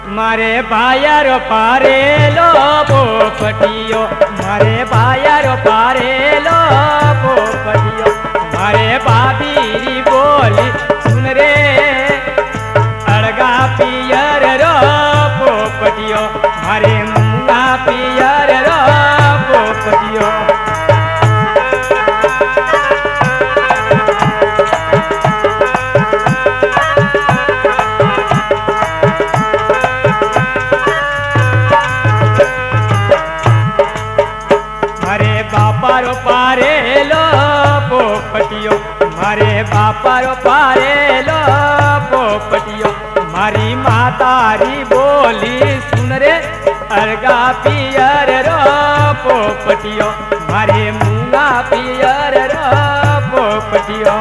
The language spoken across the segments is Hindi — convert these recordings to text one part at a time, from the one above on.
मारे बायारो पारेलो पोपटियो, मारे बायारो पारेलो पोपटियो, मारे बाबीरी बोली सुन रे अड़गा पियर रो पोपटियो, मारे मुंगा पियर रो पोपटियो। बापारो पारेलो पोपटियो, मारे बापारो पारेलो पोपटियो, मारी मातारी बोली सुन रे अरगा पियर रो पोपटियो, मारे मूंगा पियर रो पोपटियो।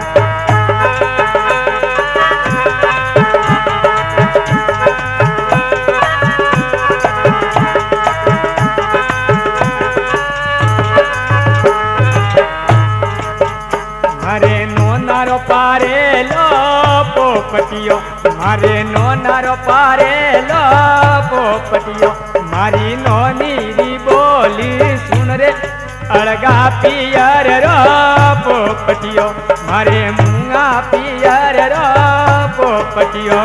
पारेलो पोपटियो, मारे नोनारो पारेलो पोपटियो, मारी नोनीरी बोली सुन रे अड़गा पियर रो पोपटियो, मारे मूंगा पियर रो पोपटियो।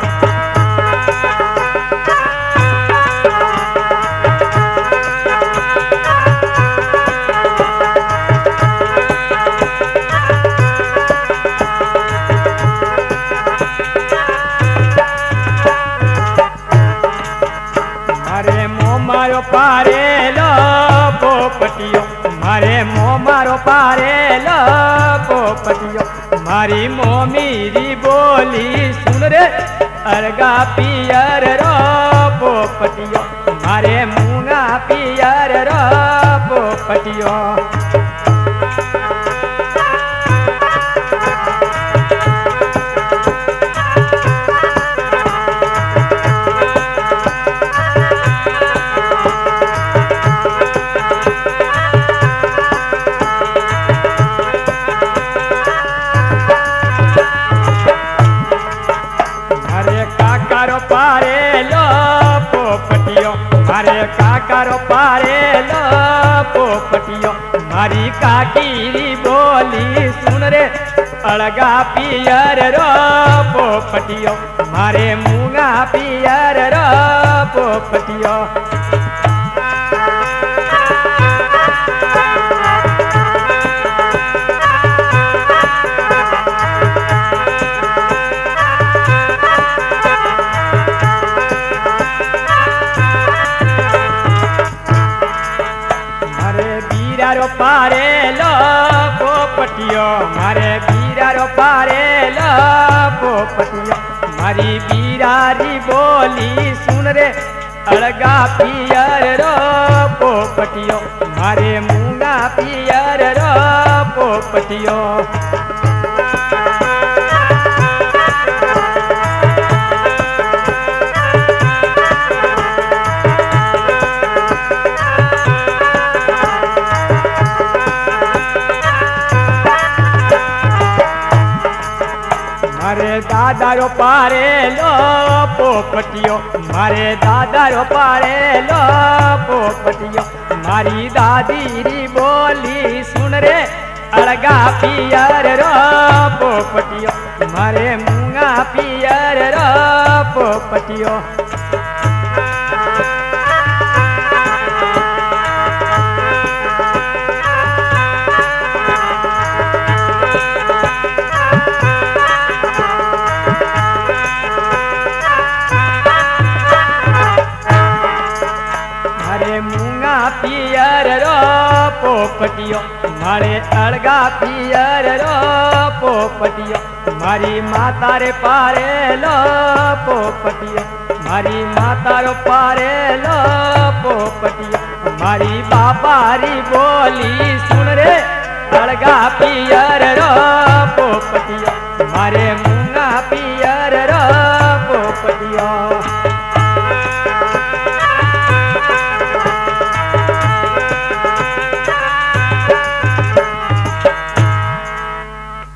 मारो पारेलो पोपटियो, मारे मारो पारेलो पोपटियो, मारी मोमीरी बोली सुन रे अरगा पियर रो पोपटियो, मारे मूंगा पियर रो पोपटियो। पारेलो पोपटियो, मारे काकारो पारेलो पोपटियो, मारी काकीरी बोली सुन रे अड़गा पियर रो पोपटियो, मारे मूंगा पियर रो पोपटियो। बीरारो पारेलो पोपटियो, मारे बीरारो पारेलो पोपटियो, मारी बीरारी बोली सुन रे अड़गा पियर रो पोपटियो, मारे मूंगा पियर रो पोपटियो। मारे दादारो पारेलो पोपटियो, मारे दादारो पारेलो पोपटियो, मारी दादीरी बोली सुन रे अड़गा पियर रो पोपटियो, मारे मूंगा पियर रो पोपटियो। पियर रो पोपटियो, मारे अड़गा पियर रो पोपटियो, मारी माता रे पारेलो पोपटियो, मारी माता रो पारेलो पोपटियो, मारी बापारी बोली सुन रे अड़गा पियर रो पोपटियो, मारे मूंगा पियर